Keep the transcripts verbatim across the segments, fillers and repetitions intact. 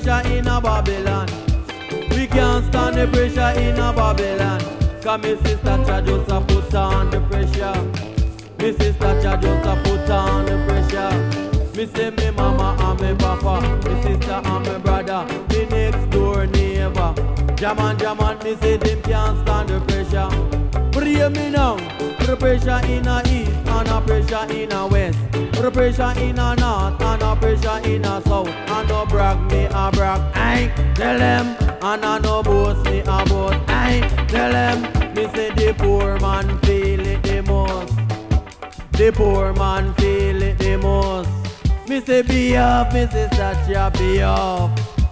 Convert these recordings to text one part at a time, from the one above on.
pressure in a Babylon. We can't stand the pressure in a Babylon. Cause me sister Cha just a put on the pressure. Me sister Cha just a put on the pressure. Me say me mama and me papa, me sister and me brother, me next door neighbor. Jaman, Jaman, me say them can't stand the pressure. Pray me now, the pressure in a east and a pressure in a west. The pressure in a north and a pressure in a south. And no brag me a brag, aye, tell them. And I no boast me a boast, aye, tell them. Me say the poor man feel it the most. The poor man feel it the most. Me say be up, me sister Cha, be up.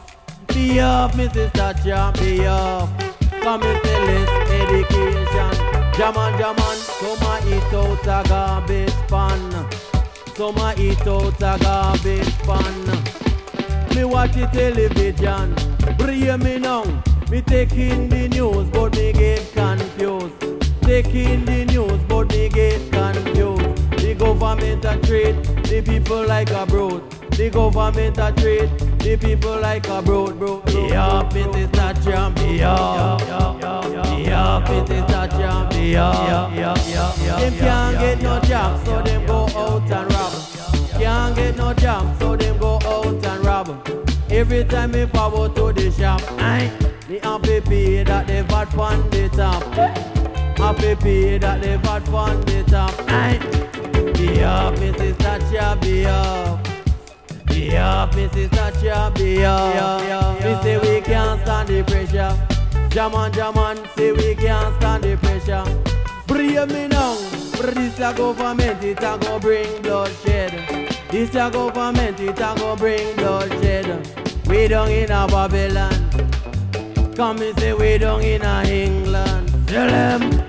Be up, me sister Cha, be up. Come me say less education. Jaman, Jaman, some a eat out a garbage pan. Some a eat out a garbage pan. Me watch the television, bring me now. Me take in the news, but me get confused. Take in the news, but me get confused. The government a treat the people like a brood. The government a treat the people like a brood, bro. Be up, it is not jam. Be up, be up, it is not jam. Be up. Them can't get no job, so them go out and rob. Can't get no job, so them go out and rob. Every time me forward to the shop, aye, me happy pay that they vat on the top. Happy pay that they vat on the top, aye. Be up, me sister Cha, be up. Be up, me sister Cha, be up. Me say we can't stand the pressure. Jaman, Jaman, say we can't stand the pressure. Bring me now. This a government, it a go bring bloodshed. This a government, it a go bring bloodshed. We down in a Babylon. Come and say we down in a England. Tell them.